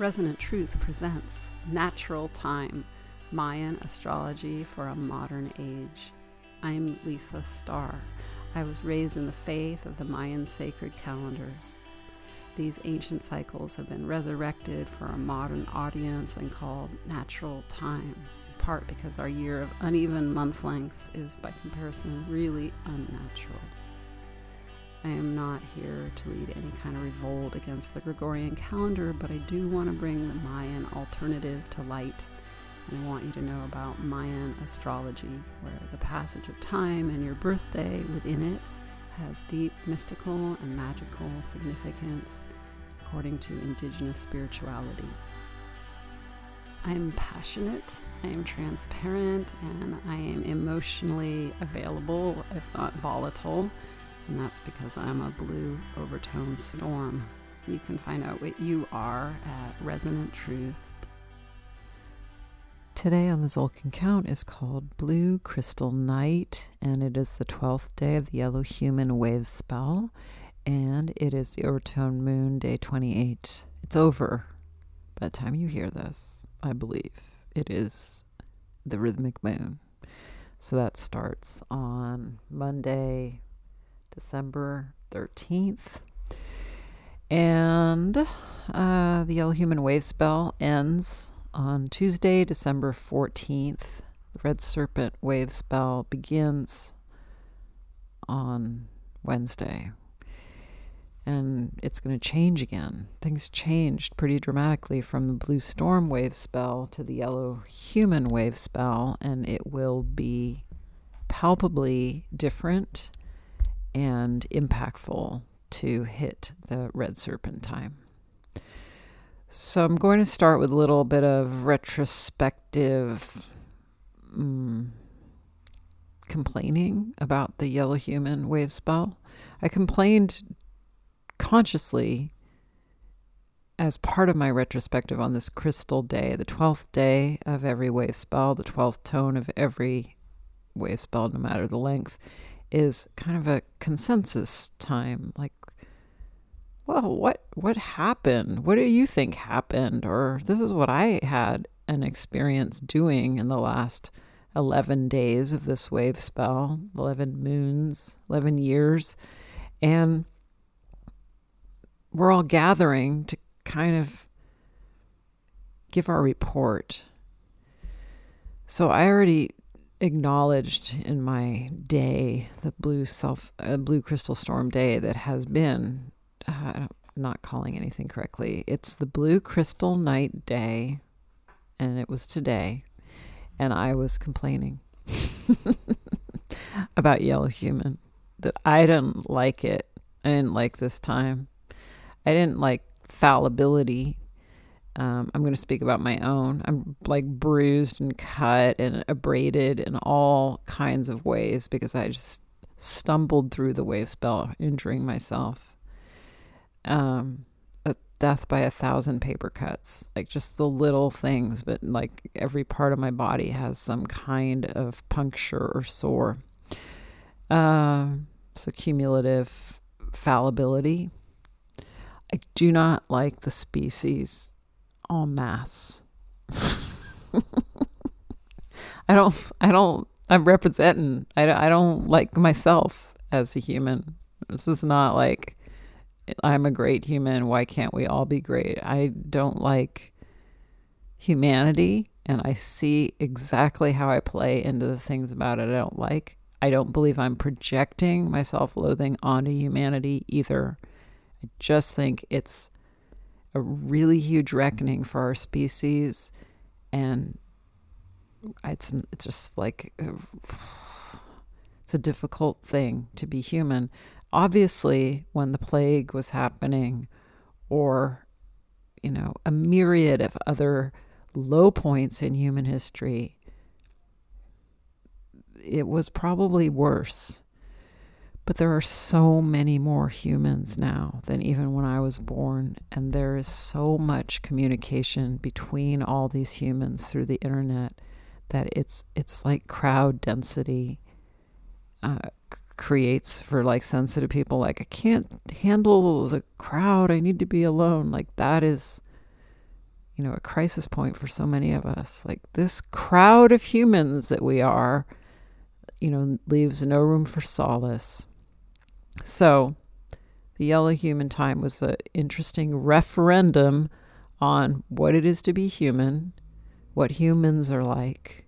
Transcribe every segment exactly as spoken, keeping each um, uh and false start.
Resonant Truth presents Natural Time, Mayan Astrology for a Modern Age. I'm Lisa Starr. I was raised in the faith of the Mayan sacred calendars. These ancient cycles have been resurrected for a modern audience and called natural time, in part because our year of uneven month lengths is, by comparison, really unnatural. I am not here to lead any kind of revolt against the Gregorian calendar, but I do want to bring the Mayan alternative to light. And I want you to know about Mayan astrology, where the passage of time and your birthday within it has deep mystical and magical significance according to indigenous spirituality. I am passionate, I am transparent, and I am emotionally available, if not volatile. And that's because I'm a blue overtone storm. You can find out what you are at Resonant Truth. Today on the Tzolk'in Count is called Blue Crystal Night, and it is the twelfth day of the Yellow Human Wave spell, and it is the overtone moon, day twenty-eight. It's over by the time you hear this, I believe. It is the rhythmic moon. So that starts on Monday, December thirteenth, and uh, the Yellow Human Wave spell ends on Tuesday, December fourteenth. The Red Serpent Wave spell begins on Wednesday, and it's going to change again. Things changed pretty dramatically from the Blue Storm Wave spell to the Yellow Human Wave spell, and it will be palpably different and impactful to hit the Red Serpent time. So I'm going to start with a little bit of retrospective um, complaining about the Yellow Human Wave spell. I complained consciously as part of my retrospective on this crystal day, the twelfth day of every wave spell, the twelfth tone of every wave spell, no matter the length, is kind of a consensus time. Like, well, what what happened? What do you think happened? Or this is what I had an experience doing in the last eleven days of this wave spell, eleven moons, eleven years. And we're all gathering to kind of give our report. So I already acknowledged in my day the blue self uh, blue crystal storm day that has been uh, I'm not calling anything correctly. It's the blue crystal night day, and it was today, and I was complaining about Yellow Human, that I didn't like it. I didn't like this time. I didn't like fallibility. Um, I'm going to speak about my own. I'm like bruised and cut and abraded in all kinds of ways because I just stumbled through the wave spell, injuring myself. Um, a death by a thousand paper cuts, like just the little things, but like every part of my body has some kind of puncture or sore. Um, so cumulative fallibility. I do not like the species en masse. I don't, I don't, I'm representing, I, I don't like myself as a human. This is not like, I'm a great human, why can't we all be great? I don't like humanity, and I see exactly how I play into the things about it I don't like. I don't believe I'm projecting my self-loathing onto humanity either. I just think it's a really huge reckoning for our species, and it's, it's just like it's a difficult thing to be human. Obviously, when the plague was happening, or you know, a myriad of other low points in human history, it was probably worse. But there are so many more humans now than even when I was born. And there is so much communication between all these humans through the internet that it's it's like crowd density uh, creates for like sensitive people. Like, I can't handle the crowd. I need to be alone. Like, that is you know, a crisis point for so many of us. Like this crowd of humans that we are, you know, leaves no room for solace. So the Yellow Human Time was an interesting referendum on what it is to be human, what humans are like,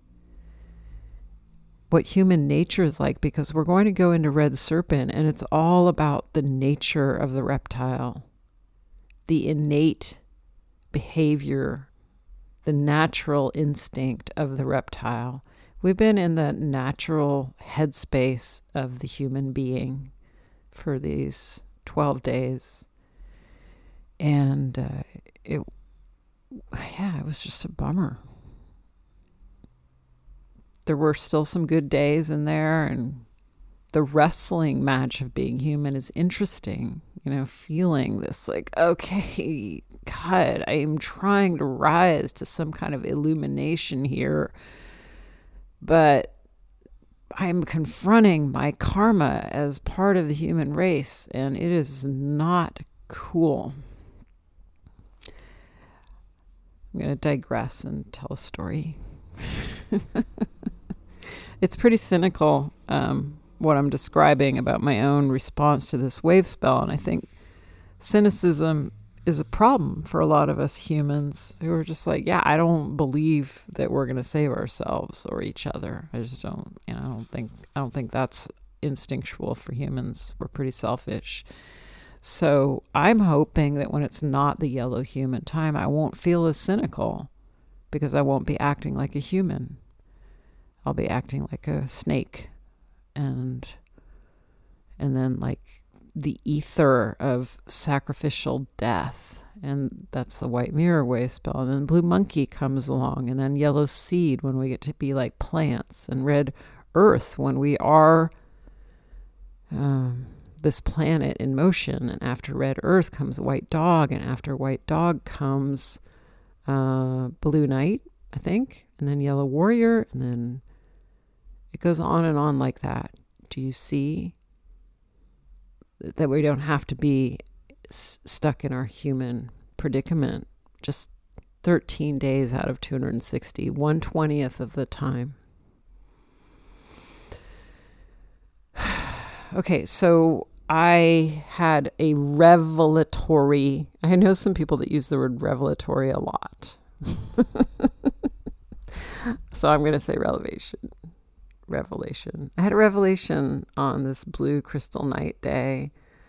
what human nature is like, because we're going to go into Red Serpent, and it's all about the nature of the reptile, the innate behavior, the natural instinct of the reptile. We've been in the natural headspace of the human being for these twelve days. And uh, it, yeah, it was just a bummer. There were still some good days in there, and the wrestling match of being human is interesting. You know, feeling this like, okay, God, I am trying to rise to some kind of illumination here, but I'm confronting my karma as part of the human race, and it is not cool. I'm going to digress and tell a story. It's pretty cynical, um, what I'm describing about my own response to this wave spell. And I think cynicism is a problem for a lot of us humans who are just like, yeah, I don't believe that we're going to save ourselves or each other. I just don't, you know, I don't think, I don't think that's instinctual for humans. We're pretty selfish. So I'm hoping that when it's not the Yellow Human Time, I won't feel as cynical because I won't be acting like a human. I'll be acting like a snake, and and then like the ether of sacrificial death, and that's the White Mirror wave spell. And then Blue Monkey comes along, and then Yellow Seed when we get to be like plants, and Red Earth when we are um, this planet in motion. And after Red Earth comes White Dog, and after White Dog comes uh, Blue Night, I think, and then Yellow Warrior, and then it goes on and on like that. Do you see that we don't have to be s- stuck in our human predicament just thirteen days out of two hundred sixty, one twentieth of the time? Okay, so I had a revelatory, I know some people that use the word revelatory a lot. So I'm going to say revelation. Revelation. I had a revelation on this blue crystal night day.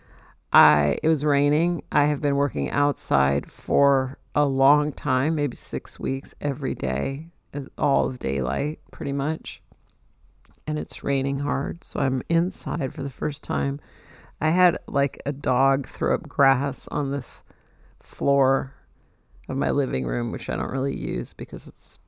I it was raining. I have been working outside for a long time, maybe six weeks every day, as all of daylight, pretty much. And it's raining hard, so I'm inside for the first time. I had like a dog throw up grass on this floor of my living room, which I don't really use because it's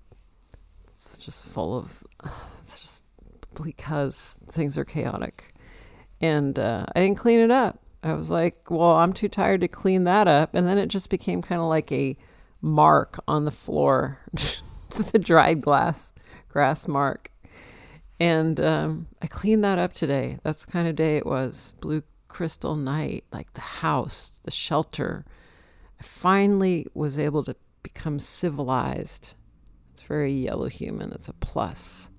it's just full of. It's just because things are chaotic. And uh, I didn't clean it up. I was like, well, I'm too tired to clean that up. And then it just became kind of like a mark on the floor, the dried glass, grass mark. And um, I cleaned that up today. That's the kind of day it was. Blue crystal night, like the house, the shelter. I finally was able to become civilized. It's very Yellow Human. It's a plus.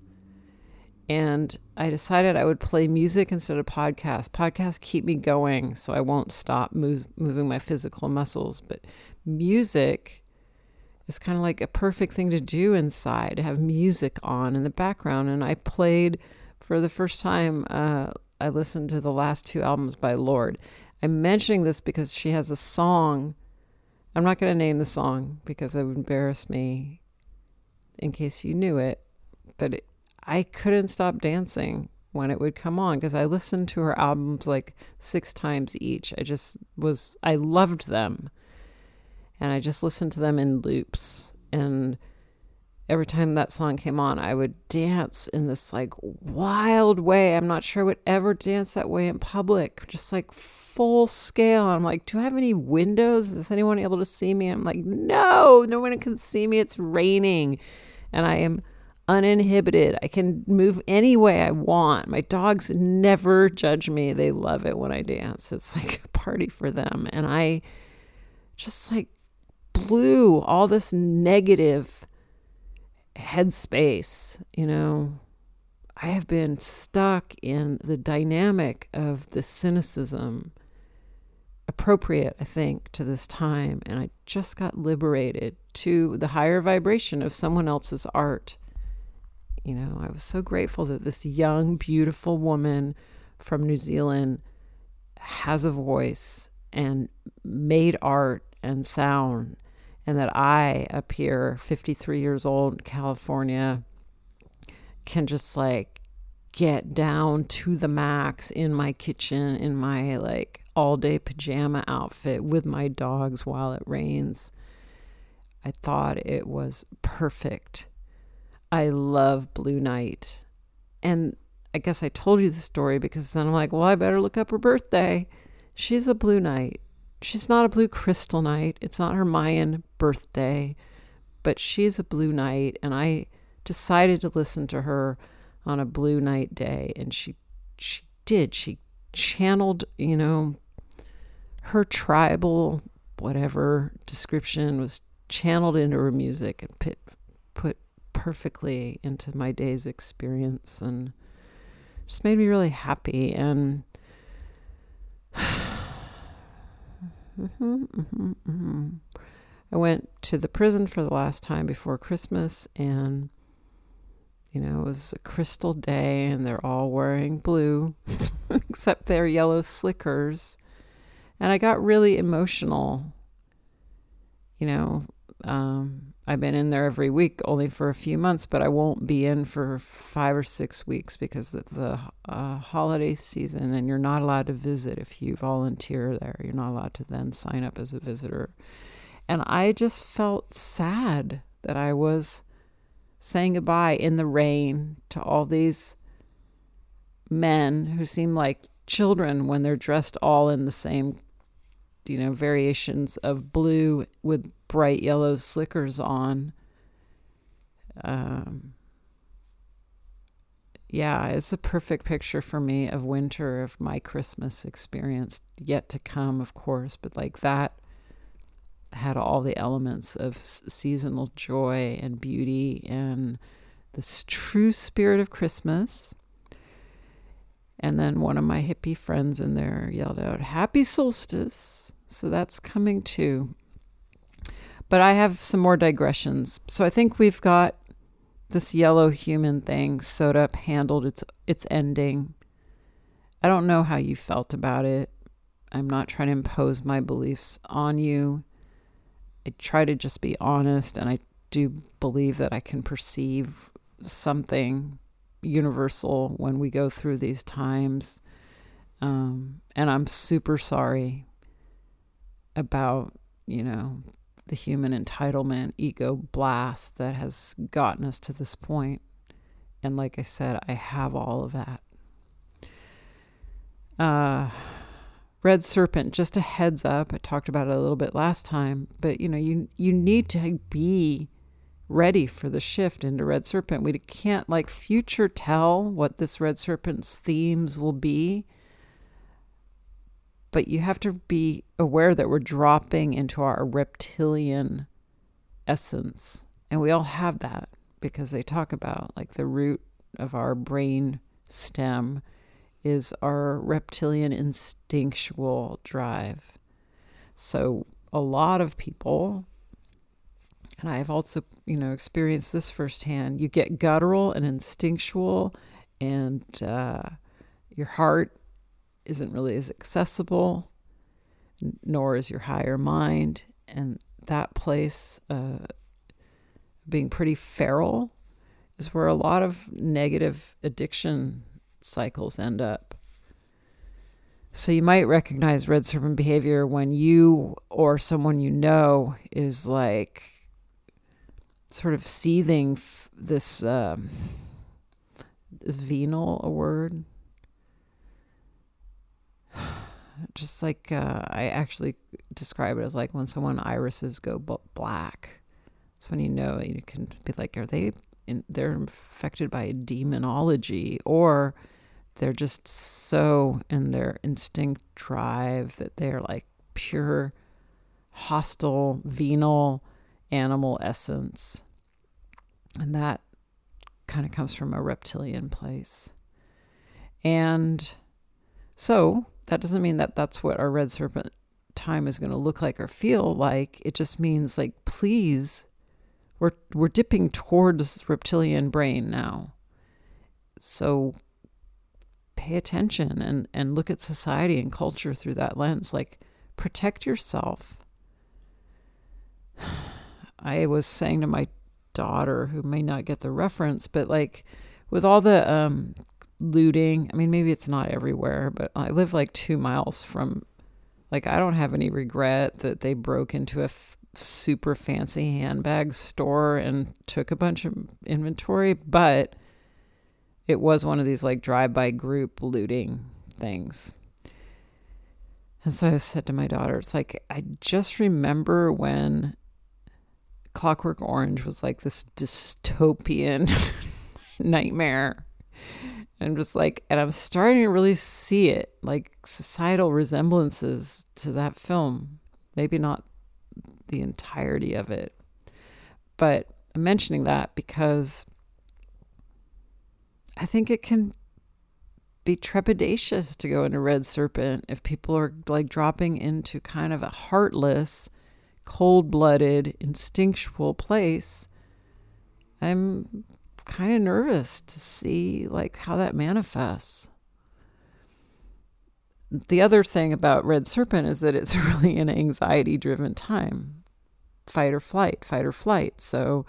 And I decided I would play music instead of podcasts. Podcasts keep me going, so I won't stop move, moving my physical muscles. But music is kind of like a perfect thing to do inside, to have music on in the background. And I played, for the first time, uh, I listened to the last two albums by Lorde. I'm mentioning this because she has a song. I'm not going to name the song because it would embarrass me in case you knew it. But it, I couldn't stop dancing when it would come on because I listened to her albums like six times each. I just was, I loved them. And I just listened to them in loops. And every time that song came on, I would dance in this like wild way. I'm not sure I would ever dance that way in public, just like full scale. I'm like, do I have any windows? Is anyone able to see me? I'm like, no, no one can see me. It's raining. And I am uninhibited. I can move any way I want. My dogs never judge me. They love it when I dance. It's like a party for them. And I just like blue, all this negative headspace, you know. I have been stuck in the dynamic of the cynicism, appropriate, I think, to this time. And I just got liberated to the higher vibration of someone else's art. You know, I was so grateful that this young, beautiful woman from New Zealand has a voice and made art and sound. And that I, up here, fifty-three years old in California, can just like get down to the max in my kitchen in my like all day pajama outfit with my dogs while it rains. I thought it was perfect. I love Blue Night. And I guess I told you the story because then I'm like, well, I better look up her birthday. She's a Blue Night. She's not a blue crystal night. It's not her Mayan birthday, but she's a Blue Night. And I decided to listen to her on a Blue Night day. And she, she did. She channeled, you know, her tribal, whatever description was channeled into her music and put, put perfectly into my day's experience, and just made me really happy. And mm-hmm, mm-hmm, mm-hmm. I went to the prison for the last time before Christmas, and you know, it was a crystal day, and they're all wearing blue, except their yellow slickers. And I got really emotional. You know, um, I've been in there every week only for a few months, but I won't be in for five or six weeks because of the uh, holiday season, and you're not allowed to visit if you volunteer there. You're not allowed to then sign up as a visitor. And I just felt sad that I was saying goodbye in the rain to all these men who seem like children when they're dressed all in the same, you know, variations of blue with bright yellow slickers on. Um, yeah, it's a perfect picture for me of winter, of my Christmas experience yet to come, of course, but like that had all the elements of s- seasonal joy and beauty and this true spirit of Christmas. And then one of my hippie friends in there yelled out, "Happy solstice." So that's coming too. But I have some more digressions. So I think we've got this yellow human thing sewed up, handled, its its ending. I don't know how you felt about it. I'm not trying to impose my beliefs on you. I try to just be honest, and I do believe that I can perceive something universal when we go through these times. Um, and I'm super sorry about, you know, the human entitlement, ego blast that has gotten us to this point. And like I said, I have all of that. Uh, Red Serpent, just a heads up. I talked about it a little bit last time, but you know, you you need to be ready for the shift into Red Serpent. We can't like future tell what this Red Serpent's themes will be, but you have to be aware that we're dropping into our reptilian essence. And we all have that because they talk about like the root of our brain stem is our reptilian instinctual drive. So a lot of people, and I've also, you know, experienced this firsthand, you get guttural and instinctual, and uh, your heart isn't really as accessible, nor is your higher mind. And that place, uh, being pretty feral, is where a lot of negative addiction cycles end up. So you might recognize Red Serpent behavior when you or someone you know is like sort of seething f- this, um, is venal a word? Just like, uh, I actually describe it as like when someone irises go b- black. That's when you know, you can be like, are they in, they're affected by demonology, or they're just so in their instinct drive that they're like pure hostile, venal animal essence. And that kind of comes from a reptilian place. And so that doesn't mean that that's what our red serpent time is going to look like or feel like. It just means like, please, we're we're dipping towards reptilian brain now. So pay attention and, and look at society and culture through that lens. Like, protect yourself. I was saying to my daughter, who may not get the reference, but like with all the um, looting, I mean, maybe it's not everywhere, but I live like two miles from, like, I don't have any regret that they broke into a f- super fancy handbag store and took a bunch of inventory, but it was one of these like drive-by group looting things. And so I said to my daughter, it's like, I just remember when Clockwork Orange was like this dystopian nightmare. And just like, and I'm starting to really see it, like societal resemblances to that film. Maybe not the entirety of it. But I'm mentioning that because I think it can be trepidatious to go into Red Serpent if people are like dropping into kind of a heartless, cold-blooded, instinctual place. I'm kind of nervous to see like how that manifests. The other thing about Red Serpent is that it's really an anxiety-driven time. Fight or flight, fight or flight. So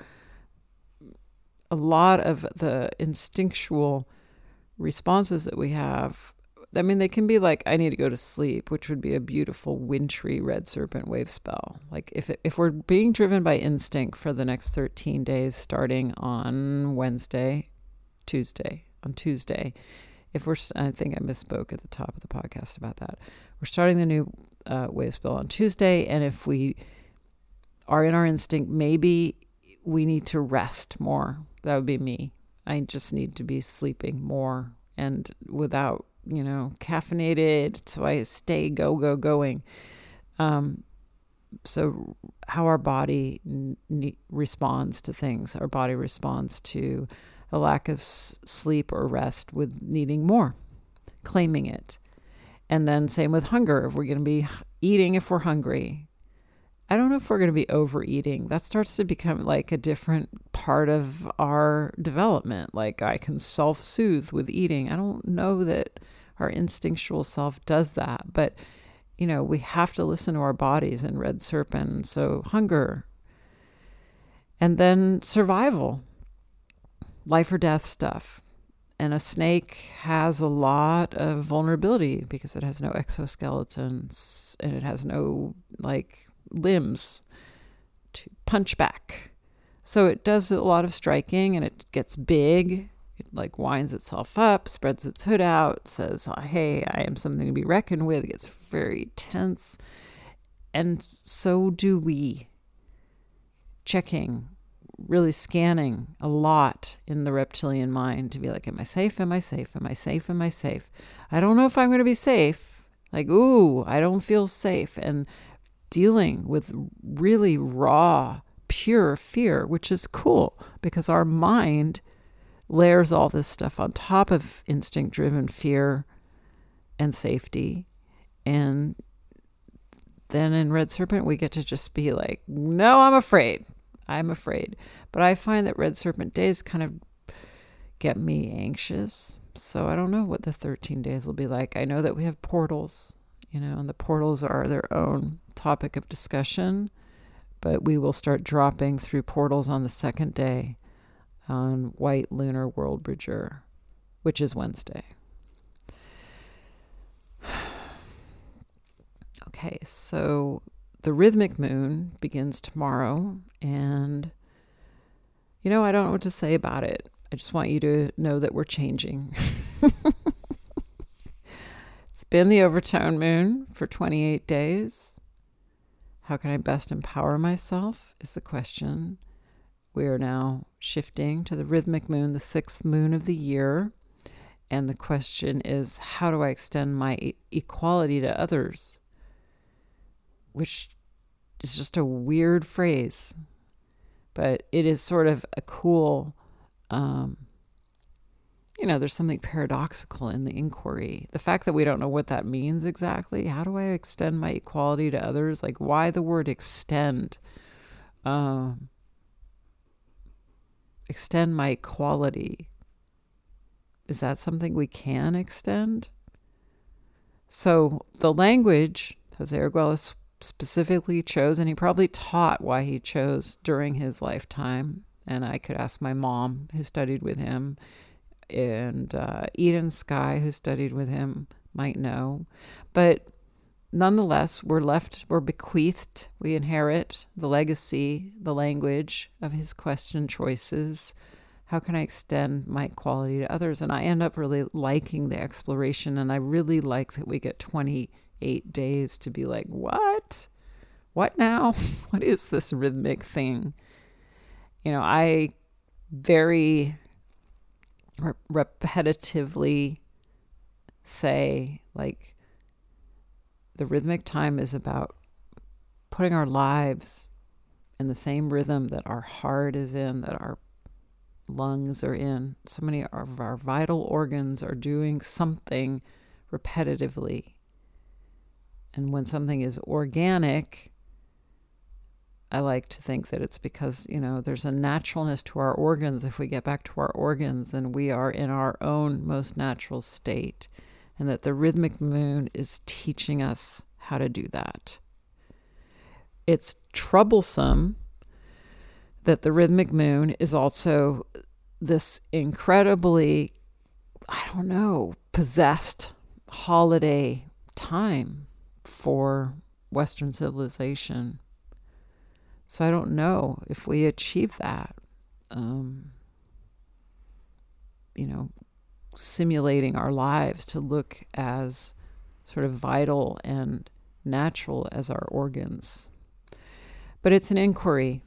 a lot of the instinctual responses that we have, I mean, they can be like, I need to go to sleep, which would be a beautiful wintry Red Serpent wave spell. Like if it, if we're being driven by instinct for the next thirteen days, starting on Wednesday, Tuesday, on Tuesday, if we're, I think I misspoke at the top of the podcast about that. We're starting the new uh, wave spell on Tuesday. And if we are in our instinct, maybe we need to rest more. That would be me. I just need to be sleeping more and without, you know, caffeinated, so I stay go, go, going. Um, so how our body n- responds to things, our body responds to a lack of s- sleep or rest with needing more, claiming it. And then same with hunger. If we're going to be eating if we're hungry, I don't know if we're going to be overeating. That starts to become like a different part of our development. Like I can self-soothe with eating. I don't know that our instinctual self does that. But, you know, we have to listen to our bodies in Red Serpent. So hunger. And then survival. Life or death stuff. And a snake has a lot of vulnerability because it has no exoskeletons and it has no, like, limbs to punch back. So it does a lot of striking and it gets big. It like winds itself up, spreads its hood out, says, hey, I am something to be reckoned with. It gets very tense. And so do we. Checking, really scanning a lot in the reptilian mind to be like, am I safe? Am I safe? Am I safe? Am I safe? I don't know if I'm going to be safe. Like, ooh, I don't feel safe. And dealing with really raw, pure fear, which is cool because our mind layers all this stuff on top of instinct-driven fear and safety. And then in Red Serpent, we get to just be like, no, I'm afraid. I'm afraid. But I find that Red Serpent days kind of get me anxious. So I don't know what the thirteen days will be like. I know that we have portals, you know, and the portals are their own topic of discussion, but we will start dropping through portals on the second day on White Lunar World Bridger, which is Wednesday. Okay, so the rhythmic moon begins tomorrow, and, you know, I don't know what to say about it. I just want you to know that we're changing. It's been the overtone moon for twenty-eight days. How can I best empower myself is the question. We are now shifting to the rhythmic moon, the sixth moon of the year. And the question is, how do I extend my e- equality to others? Which it's just a weird phrase, but it is sort of a cool, um, you know, there's something paradoxical in the inquiry. The fact that we don't know what that means exactly. How do I extend my equality to others? Like, why the word extend? Um, extend my equality. Is that something we can extend? So the language Jose Arguelles specifically chose, and he probably taught why he chose during his lifetime. And I could ask my mom, who studied with him, and uh, Eden Sky, who studied with him, might know. But nonetheless, we're left, we're bequeathed, we inherit the legacy, the language of his question choices. How can I extend my equality to others? And I end up really liking the exploration, and I really like that we get twenty-eight days to be like, what? What now? What is this rhythmic thing? You know, I very re- repetitively say, like, the rhythmic time is about putting our lives in the same rhythm that our heart is in, that our lungs are in. So many of our vital organs are doing something repetitively. And when something is organic, I like to think that it's because, you know, there's a naturalness to our organs. If we get back to our organs, then we are in our own most natural state. And that the rhythmic moon is teaching us how to do that. It's troublesome that the rhythmic moon is also this incredibly, I don't know, possessed holiday time for Western civilization. So I don't know if we achieve that, um, you know, simulating our lives to look as sort of vital and natural as our organs. But it's an inquiry,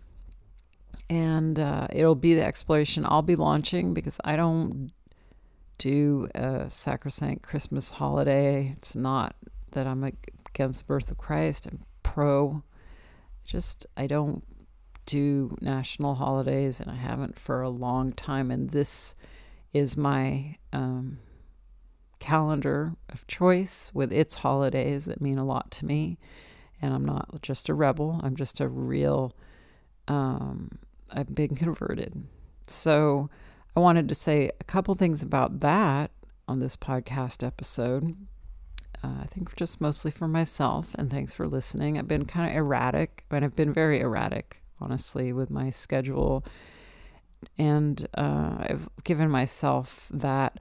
and uh, it'll be the exploration I'll be launching, because I don't do a sacrosanct Christmas holiday. It's not that I'm against the birth of Christ. I'm pro. Just, I don't do national holidays, and I haven't for a long time. And this is my um, calendar of choice with its holidays that mean a lot to me. And I'm not just a rebel. I'm just a real, um, I've been converted. So I wanted to say a couple things about that on this podcast episode. Uh, I think just mostly for myself, and thanks for listening. I've been kind of erratic, but I've been very erratic, honestly, with my schedule. And uh, I've given myself that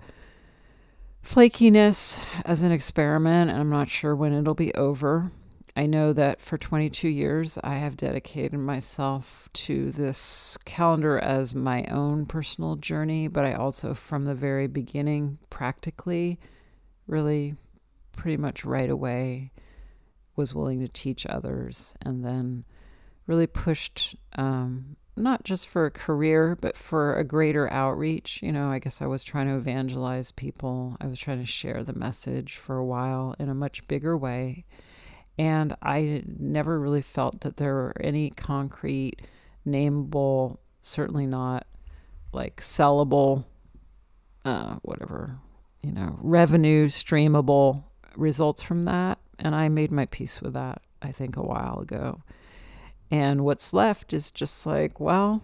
flakiness as an experiment, and I'm not sure when it'll be over. I know that for twenty-two years, I have dedicated myself to this calendar as my own personal journey, but I also, from the very beginning, practically, really pretty much right away, was willing to teach others, and then really pushed, um, not just for a career, but for a greater outreach. You know, I guess I was trying to evangelize people. I was trying to share the message for a while in a much bigger way. And I never really felt that there were any concrete, nameable, certainly not like sellable, uh, whatever, you know, revenue streamable results from that. And I made my peace with that, I think, a while ago. And what's left is just like, well,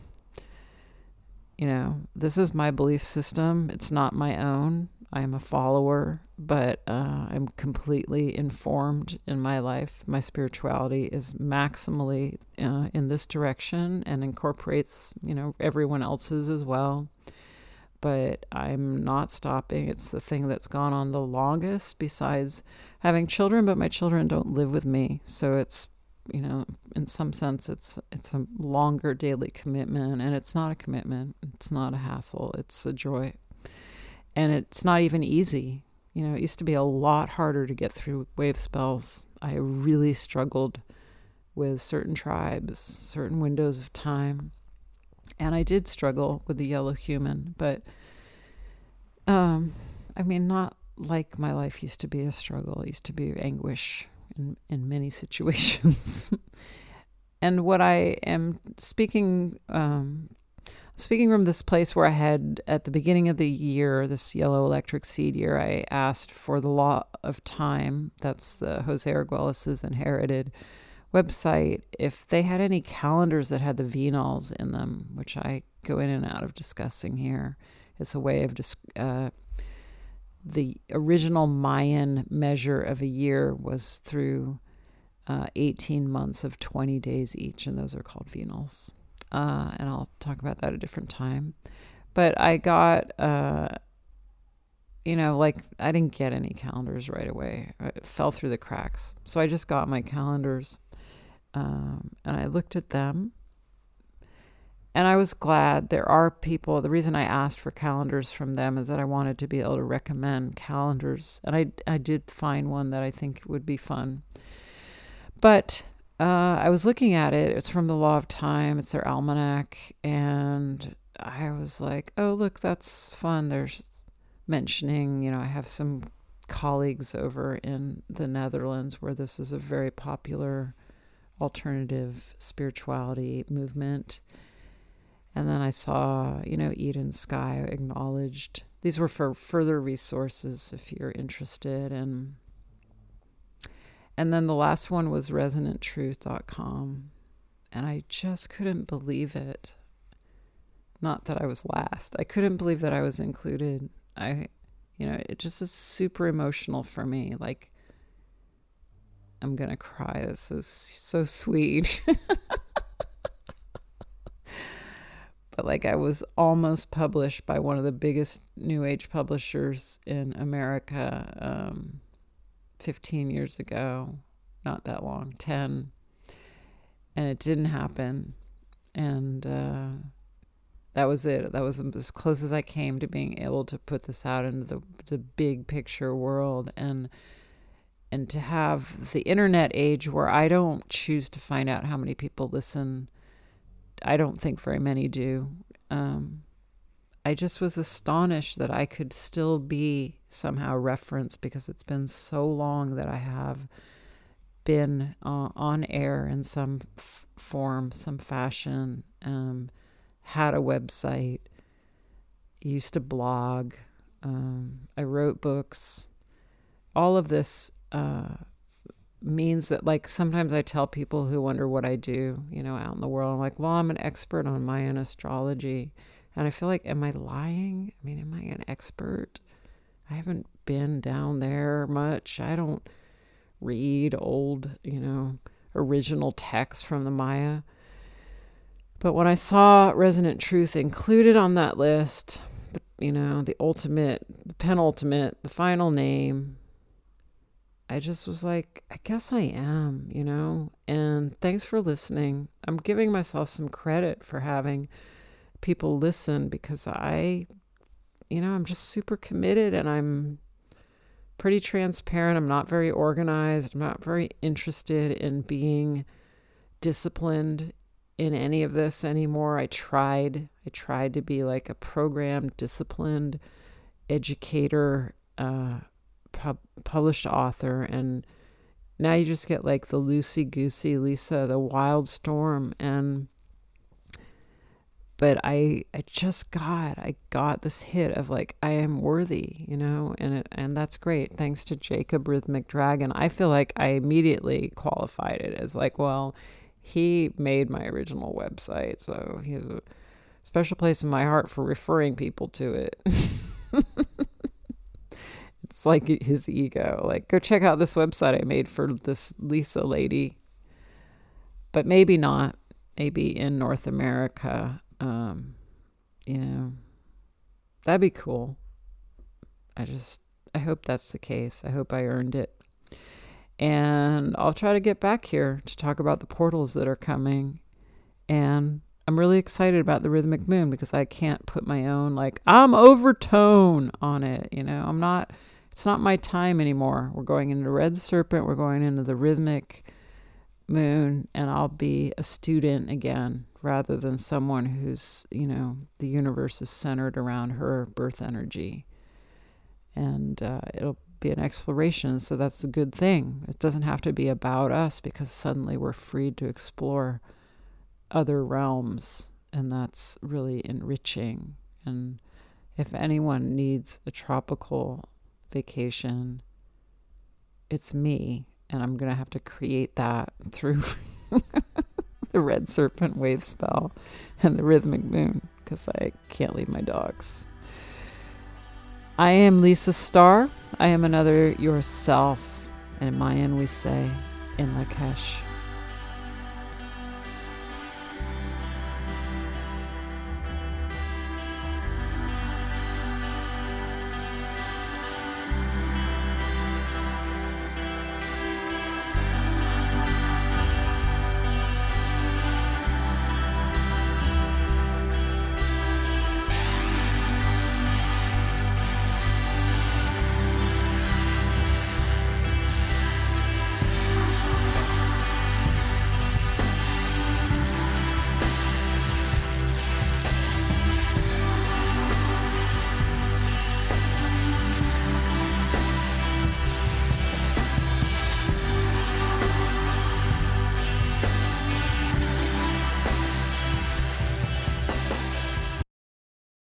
you know, this is my belief system. It's not my own. I am a follower, but uh, I'm completely informed in my life. My spirituality is maximally uh, in this direction and incorporates, you know, everyone else's as well. But I'm not stopping. It's the thing that's gone on the longest besides having children, but my children don't live with me. So it's, you know, in some sense, it's it's a longer daily commitment, and it's not a commitment. It's not a hassle. It's a joy. And it's not even easy. You know, it used to be a lot harder to get through wave spells. I really struggled with certain tribes, certain windows of time. And I did struggle with the yellow human, but um, I mean, not like my life used to be a struggle. It used to be anguish in, in many situations. and what I am speaking, um, speaking from this place where I had, at the beginning of the year, this yellow electric seed year, I asked for the Law of Time, that's the Jose Arguelles' inherited website, if they had any calendars that had the Venals in them, which I go in and out of discussing here. It's a way of dis- uh, the original Mayan measure of a year was through uh, eighteen months of twenty days each, and those are called Venals. Uh, and I'll talk about that at a different time. But I got, uh, you know, like I didn't get any calendars right away. It fell through the cracks. So I just got my calendars, um, and I looked at them. And I was glad. There are people, the reason I asked for calendars from them is that I wanted to be able to recommend calendars. And I, I did find one that I think would be fun. But Uh, I was looking at it. It's from the Law of Time. It's their almanac. And I was like, oh, look, that's fun. There's mentioning, you know, I have some colleagues over in the Netherlands where this is a very popular alternative spirituality movement. And then I saw, you know, Eden Sky acknowledged. These were for further resources if you're interested. And And then the last one was resonant truth dot com. And I just couldn't believe it. Not that I was last. I couldn't believe that I was included. I, you know, it just is super emotional for me. Like, I'm going to cry. This is so sweet. But like, I was almost published by one of the biggest New Age publishers in America, um, fifteen years ago, not that long, ten, and it didn't happen. And uh, that was it. That was as close as I came to being able to put this out into the the big picture world, and and to have the internet age where I don't choose to find out how many people listen. I don't think very many do. Um, I just was astonished that I could still be somehow referenced, because it's been so long that I have been uh, on air in some f- form, some fashion, um, had a website, used to blog, um, I wrote books. All of this uh, means that, like, sometimes I tell people who wonder what I do, you know, out in the world, I'm like, well, I'm an expert on Mayan astrology. And I feel like, am I lying? I mean, am I an expert? I haven't been down there much. I don't read old, you know, original texts from the Maya. But when I saw Resonant Truth included on that list, the, you know, the ultimate, the penultimate, the final name, I just was like, I guess I am, you know. And thanks for listening. I'm giving myself some credit for having people listen, because I, you know, I'm just super committed, and I'm pretty transparent. I'm not very organized. I'm not very interested in being disciplined in any of this anymore. I tried. I tried to be like a programmed, disciplined educator, uh, pub- published author, and now you just get like the loosey-goosey Lisa, the wild storm. And But I, I just got, I got this hit of like, I am worthy, you know, and it, and that's great. Thanks to Jacob Rhythmic Dragon. I feel like I immediately qualified it as like, well, he made my original website, so he has a special place in my heart for referring people to it. It's like his ego, like, go check out this website I made for this Lisa lady. But maybe not, maybe in North America. Um, you know, that'd be cool. I just, I hope that's the case. I hope I earned it. And I'll try to get back here to talk about the portals that are coming. And I'm really excited about the Rhythmic Moon, because I can't put my own, like, I'm overtone on it. You know, I'm not, it's not my time anymore. We're going into Red Serpent. We're going into the Rhythmic Moon, and I'll be a student again, rather than someone who's, you know, the universe is centered around her birth energy. And uh, it'll be an exploration. So that's a good thing. It doesn't have to be about us, because suddenly we're free to explore other realms, and that's really enriching. And if anyone needs a tropical vacation, it's me, and I'm going to have to create that through the red serpent wave spell and the rhythmic moon, because I can't leave my dogs. I am Lisa Starr. I am another yourself. And in Mayan we say, in Lakesh.